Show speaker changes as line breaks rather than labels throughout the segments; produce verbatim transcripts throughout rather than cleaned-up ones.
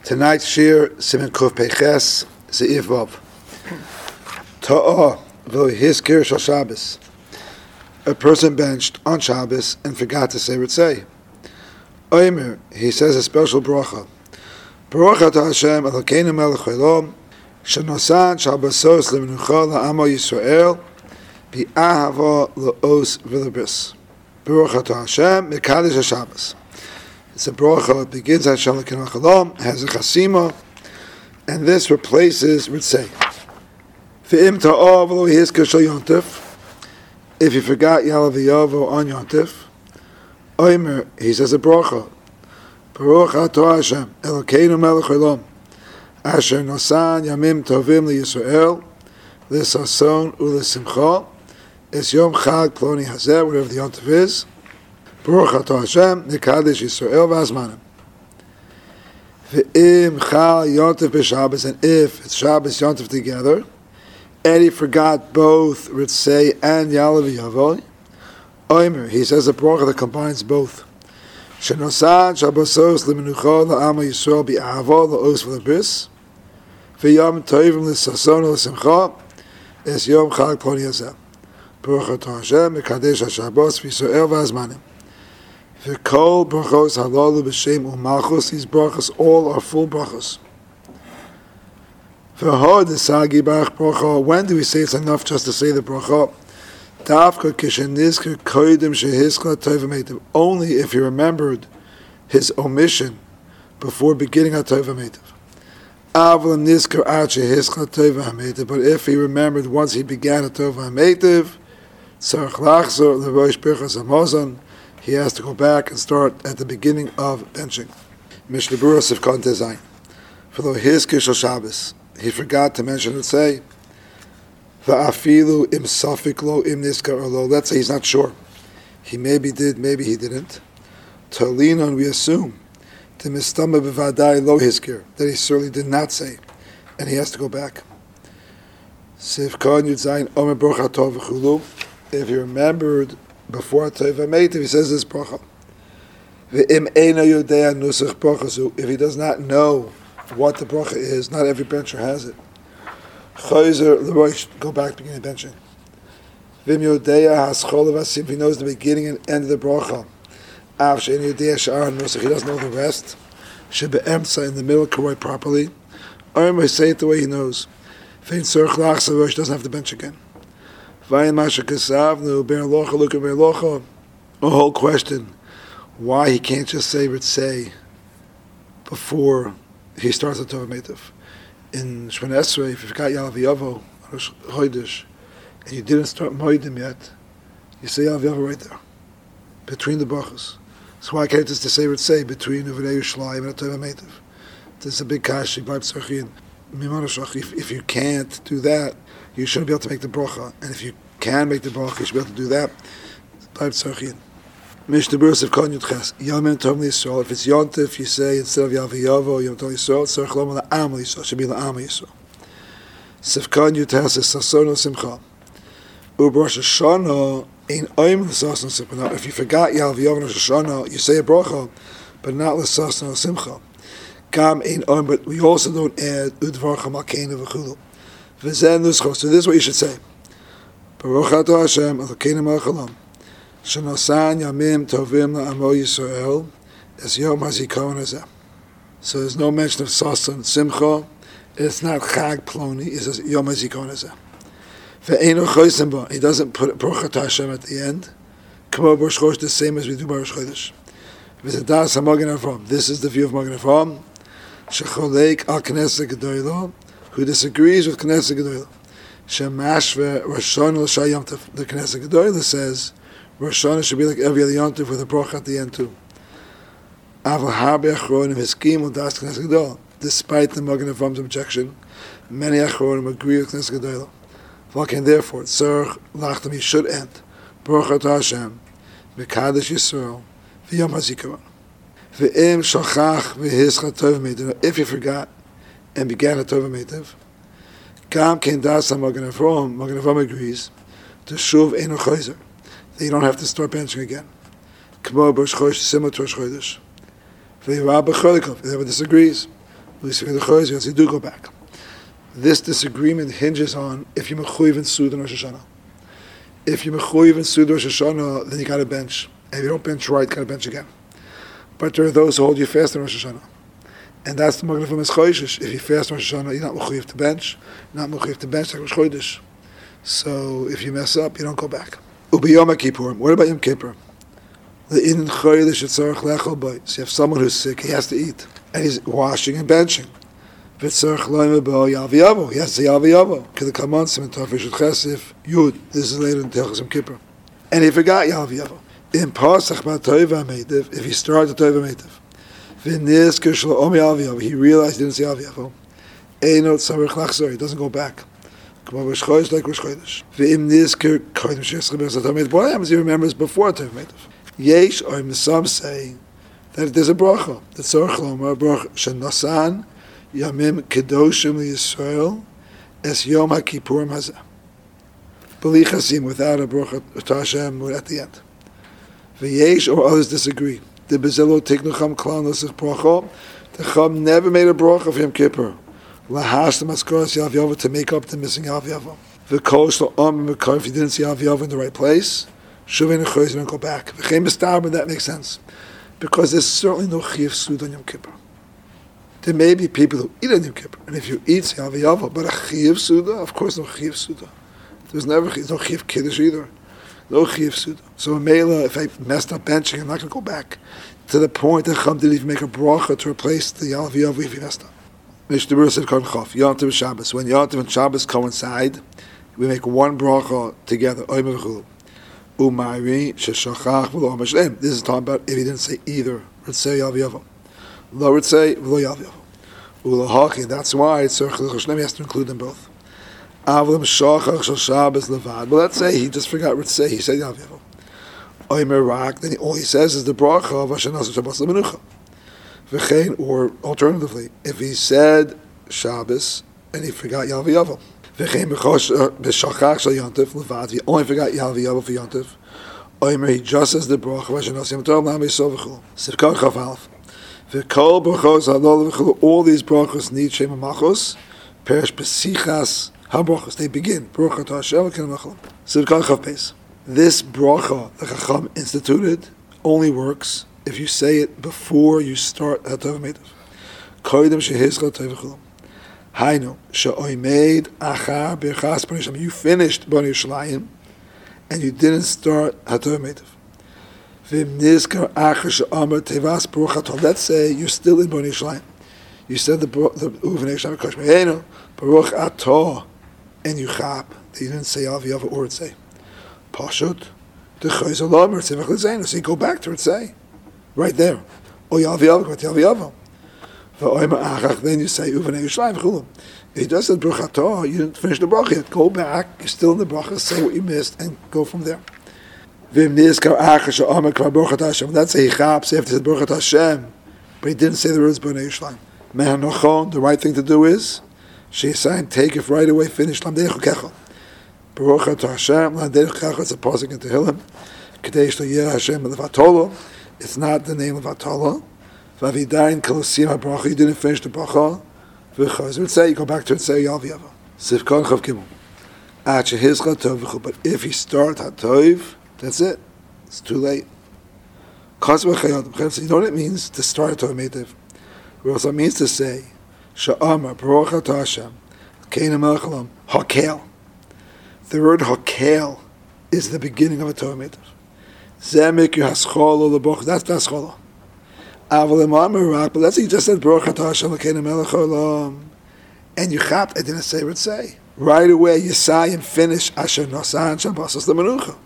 Tonight's shir, Siman Kuf Peches, Seif Vav. Ta'ah v'lo hiskir shal Shabbos. A person benched on Shabbos and forgot to say Ritzei. Omer, he says a special bracha. Baruch atah Hashem Elokeinu melech haolam, shenosan Shabbosos lemenucha la'amo Yisrael, bi'ahava la'os v'lebris. Baruch atah Hashem mekadosh HaShabbos. It's a bracha, it begins at Shalom Elokeinu melech haolam, has a chasima, and this replaces Ritzei. V'im ta'ah v'lo hiskir shal Yontif. If you forgot Yalav Yavo on Yontif, Omer, he says a bracha. Baruch atah Hashem, Elokeinu melech haolam, asher nosan yamim tovim liyisrael, l'sason u'lesimcha, es yom chag ploni hazeh, whatever the Yontif is. Baruch atah Hashem, nekadesh Yisrael v'azmanim. V'im chal Yontif b'Shabbos, and if it's Shabbos Yontif together, and he forgot both Ritzei and Yalav Yavo, Omer, he says a bracha that combines both. Shenosan Shabbosos lemenucha la'amo Yisrael bi'ahava la'os v'lebris, v'yom tovim l'sason u'lesimcha, es yom chag ploni hazeh. Baruch atah Hashem mekadesh HaShabbos v'Yisrael v'azmanim. V'kol brachos halalu b'shem u'malchus, these brachas all are full brachas. When do we say it's enough just to say the bracha? Only if he remembered his omission before beginning a tova meitav. But if he remembered once he began a tova meitav, he has to go back and start at the beginning of benching. Mishnah Berurah Sivkon Tezayin. For the hiskir shel Shabbos, he forgot to mention it. Say, va'afilu im safik lo im niskar or lo. Let's say he's not sure. He maybe did, maybe he didn't. Talinon, we assume, to mistama b'vadai lo hiskir, that he certainly did not say, and he has to go back. Sivkon yudzayin omer baruch atah v'chulu. If he remembered before tova meitav, he says this bracha. V'im eino yodea nusach brachazu. If he does not know what the bracha is, not every bencher has it. Chayzer l'roish, go back beginning of benching. Vim yodeya haschol avasim, if he knows the beginning and end of the bracha. Av she'en yodeya sha'ar nusach, he doesn't know the rest. She'be'emtza, in the middle, can write properly. Omer, he say it the way he knows. Fein tzorch lach, l'roish doesn't have to bench again. Vayin masha kesavnu, ber locha, look at ber locha. A whole question, why he can't just say Ritzei before he starts the Tova Meitav. In Shemona Esrei, if you forgot Yalav Yavo, Rosh Chodesh, and you didn't start Moedim yet, you say Yalav Yavo right there, between the brachos. So why can't just to say Ritzei between Uvnei Yerushalayim and the Tova Meitav? This is a big kashi, if, if you can't do that, you shouldn't be able to make the bracha. And if you can make the bracha, you should be able to do that. Mishnah Berurah Sivkon Yudches. Yom Tov Yisrael. If it's Yontif, you say instead of Yalav Yavo, Yom Tov Yisrael. Tzarich Lomar La'am Yisrael. Should be La'am Yisrael. Sivkon Yudches is Sason Simcha. U'Rosh Hashanah ein Oim L'Sason Simcha. Now, if you forgot Yalav Yavo and Rosh Hashanah, you say a bracha, but not L'Sason Simcha. Gam ein Oim, but we also don't add Udvar Chamalkeinu V'Chulu. V'Zen Nuscho. So this is what you should say. Baruch atah Hashem Elokeinu melech haolam, shenosan yamim tovim la'amo Yisrael, es yom hazikaron hazeh. So there's no mention of sasan simcha. It's not chag ploni. It says yom hazikaron hazeh. Ve'eino chosim ba. He doesn't put Baruch atah Hashem at the end. Kamo Rosh Chodesh, the same as we do by Rosh Chodesh. V'zedas haMagen Avraham. This is the view of Magen Avraham. Shecholek al Knesset Gedolah, who disagrees with Knesset Gedolah. Shemashve Rosh Hashanah l'Shai Yom Tov. The Knesset Gedolah says Rosh Hashanah should be like every other Yom Tov with a bracha at the end too. Aval harbe achronim hiskim u'das Knesset Gedolah. Despite the Magen Avraham's objection, many achronim agree with Knesset Gedolah. V'alken therefore, tzarich lachtam, he should end Baruch atah Hashem mekadosh Yisrael v'yom hazikaron. V'im shachach v'hischat tova meitav. If you forgot and began a tova meitav, Gam ken das Magen Avraham, Magen Avraham agrees to shuv eino chayzer. You don't have to start benching again. Kmo Rosh Chodesh, similar to Rosh Chodesh. V'yirah b'cholikov, if everyone disagrees. you do go back. This disagreement hinges on if you're mechuyev in Suda and Rosh Hashanah. If you're mechuyev in Suda Rosh Hashanah, then you got to bench. And if you don't bench right, you got to bench again. But there are those who hold you fast in Rosh Hashanah. And that's the Magen from Chodesh. If you fast in Rosh Hashanah, you're not mechuyev to bench. You're not mechuyev to bench like Rosh Chodesh. So if you mess up, you don't go back. Ubi Yom Kippur. What about Yom Kippur? The in Chodesh Yitzarach Lechol Boi. So you have someone who's sick, he has to eat. And he's washing and benching. V'tzarach Loim Bo Yav Yavo. He has to Yav Yavo. K'the Kamansim and Tafresh Chesif Yud. This is later in Telchus Yom Kippur. And he forgot Yav Yavo. In Pasach Ba Toiva Meitiv, if he started Toiva Meitiv, V'nizker Shlo Om Yav Yavo, he realized he didn't say Yav Yavo. Einot Tzarech Lachzor, he doesn't go back. K'mo Rosh Chodesh like Rosh Chodesh. V'im Nizker Kodim Shesach Be'ez Toiva Meitiv. What happens if he remembers before Toiva Meitiv? Yesh, or some say that there's a bracha. The Tzarech Lomar bracha Shenosan Yamim Kedoshim LiYisrael Es Yom HaKippurim Hazeh. B'li Chasim, without a bracha to Hashem at the end. V'yesh, or others disagree. The Bezelo Tiknu Cham Klal Nosach bracha. The Cham never made a bracha for Yom Kippur. Lahash the Maskoras Yav Yavo, to make up the missing Yav Yavo. V'kol Shlo Om Mekar, if you didn't see Yav Yavo in the right place, Shuvin Chodesh, don't go back. V'chein B'starben, that makes sense. Because there's certainly no Chiyuv Suda on Yom Kippur. There may be people who eat on Yom Kippur, and if you eat, say Yav Yavo, but a Chiyuv Suda, of course no Chiyuv Suda. There's never no Chiyuv Kiddush either. No Chiyuv Suda. So in Mela, if I messed up benching, I'm not going to go back. To the point that Chum didn't even make a bracha to replace the Yav Yavo if he messed up. Mishnah Berurah said, Kon Chof, Yom Tov and Shabbos. When Yom Tov and Shabbos coincide, we make one bracha together. Oyme v'chulu. Umayri sheshachach v'lo Hashem. This is talking about if he didn't say either. Ritzei Yav Yavo. Lo Ritzei v'lo Yav Yavo. U'lahachi. That's why it's Tzarech Hashem. He has to include them both. Avlim shachach shel Shabbos levad. But let's say he just forgot Ritzei. He said Yav Yavo. Oyme rak. Then all he says is the bracha of Hashem Nasa Shabbos lemenucha. V'chein, or alternatively, if he said Shabbos and he forgot Yav Yavo. V'chein b'shachach shel Yontif levad. He only forgot Yav Yavo for Yontif. Oymer, he just says the bracha Hashem Nasa Yom Tov Lam Yisrael v'chul. Sivkar Chaf Alf. V'kol brachos halol v'chul. All these brachos need Shem HaMachos. Perish b'sichas ha-brachos. They begin. Bracha to Hashem v'ken ha-machlam. Sivkar Chaf Beis. This bracha the Chacham instituted only works if you say it before you start Hatov Meitiv. Koydem shehizchal Tov v'chulam. Hainu she'oimed achar birchas Bnei Yisrael. You finished Bnei Yisrael and you didn't start Hatov Meitiv. V'im nizkar achar she'amar tevas baruch atov. Let's say you're still in Bnei Yisrael. You said the the Uvnei Yisrael Kosh Me'enu baruch atov and you chap. You didn't say Yav Yavo or Ritzei. Pashut the Chayz Olam Ritzei v'chlezeinu. So you go back to Ritzei. Right there. O Yav Yavo, Yav Yavo. V'oyma achach, then you say Uvnei Yisrael v'chulam. If you just said Baruch Atah, you didn't finish the bracha yet. Go back, you're still in the bracha, say what you missed, and go from there. V'im nizkar achach she'amar kvar Baruch Atah Hashem. Let's say he chaps after he said Baruch Atah Hashem, but he didn't say the words Bnei Yisrael. Me'an nochon, the right thing to do is, she'asayim, take it right away, finish Lamdei Chukechel. Baruch Atah Hashem, Lamdei Chukechel, it's a pasuk in Tehillim. K'dei shlo yeh Hashem levatolo. It's not the name of Atala. Vavidayin Kolosim HaBracha. You didn't finish the bracha. V'chaz. Let's say you go back to it. Say Yav Yavo. Sivkon Chav Gimel. At shehizchal Tov v'chul. But if you start Hatov, that's it. It's too late. Kaz v'chayadim. So you know what it means to start Tov Meitiv. It also means to say Sha'amar Baruch Atah Hashem Keina Melech Olam Hakel. The word Hakel is the beginning of a Tov Meitiv. Zemek you haschol the boch. That's the haschol. Aval emamer but let's say you just said Baruch Atah Hashem Elokeinu Melech Haolam, and you chapped. I didn't say what say. Right away you say and finish Asher Nosan Shabbos LeMenucha.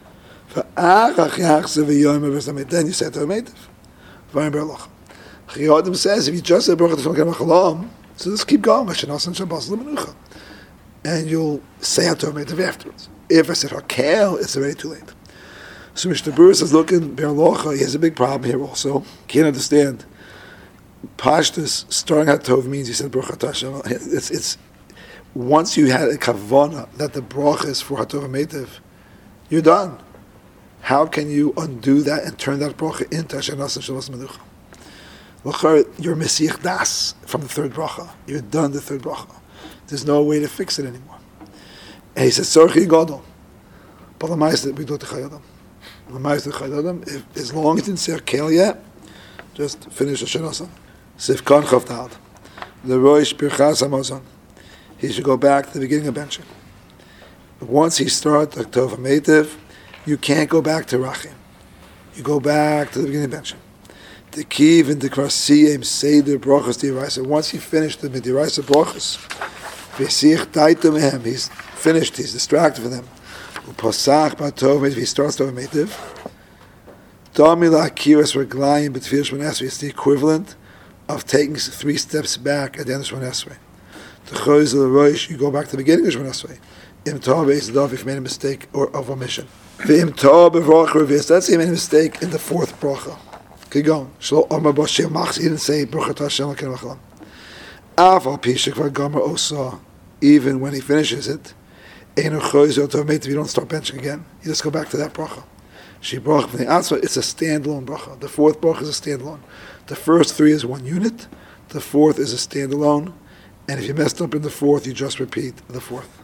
V'achach yachzev v'yomer v'zamet. Then you said to a meitiv. V'ayim berloch. Chiyadim says if you just said Baruch Atah Hashem Elokeinu Melech Haolam, so just keep going Asher Nosan Shabbos LeMenucha, and you'll say to a meitiv afterwards. If I said Hakel, it's already too late. So Mishnah Berurah says, look in Berlocha, he has a big problem here also. Can't understand. Pashtus, starting Hatov means he said Baruch Atah Hashem. It's, it's, once you had a kavana that the bracha is for Hatov Meitiv, you're done. How can you undo that and turn that bracha into Hashem Nasa Shabbos Menucha? You're Mesiach Das from the third bracha. You're done the third bracha. There's no way to fix it anymore. And he says, Sorchi Gadol. But the Ma'aseh we do the Chayadam. The Ma'aseh Chayadam, as long as it's in Kel yet, just finish the Shanasa. Sif Kan Chavtad. The Roish Birchas Hamazon. He should go back to the beginning of benching. Once he starts the Tov HaMeitiv, you can't go back to Rachim. You go back to the beginning of benching. The Kiv and the Krasiyim say the Brachas D'Iraisa. Once he finished the D'Iraisa Brachas, V'sich Taitum Mehem, he's finished, he's distracted from them. U'pasach B'Tov HaMeitiv, he starts Tov HaMeitiv. Damila Akiras Reglayim B'Tfil Shmon Esrei, it's the equivalent of taking three steps back at the end of Shmon Esrei. The Choyz of the Rosh, you go back to the beginning of Shmon Esrei. Im Tov Be'ezadav, if you made a mistake or of omission. V'im Tov B'Vrach Revis, let's say you made a mistake in the fourth bracha. Keep going. Shlo Omar B'Shem Machs, he didn't say Bracha Hashem L'Ken V'Chalam. Av Al Pishik V'Gamar Osa, even when he finishes it, Einu Choyz of Tov HaMeitiv, you don't start benching again. You just go back to that bracha. She bracha from the outside, it's a standalone bracha. The fourth bracha is a standalone. The first three is one unit. The fourth is a standalone. And if you messed up in the fourth, you just repeat the fourth.